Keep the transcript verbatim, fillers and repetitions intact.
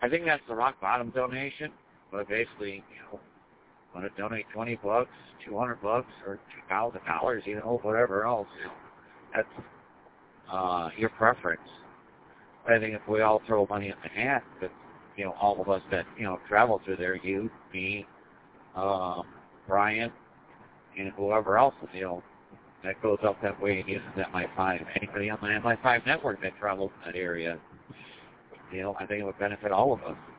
I think that's the rock bottom donation. But basically, you know, want to donate twenty bucks, two hundred bucks, or two thousand dollars, you know, whatever else. That's uh, your preference. I think if we all throw money in the hat, that, you know, all of us that, you know, travel through there, you, me, uh, Brian, and whoever else, you know, that goes up that way and uses that M I five. Anybody on the M I five network that travels in that area, you know, I think it would benefit all of us.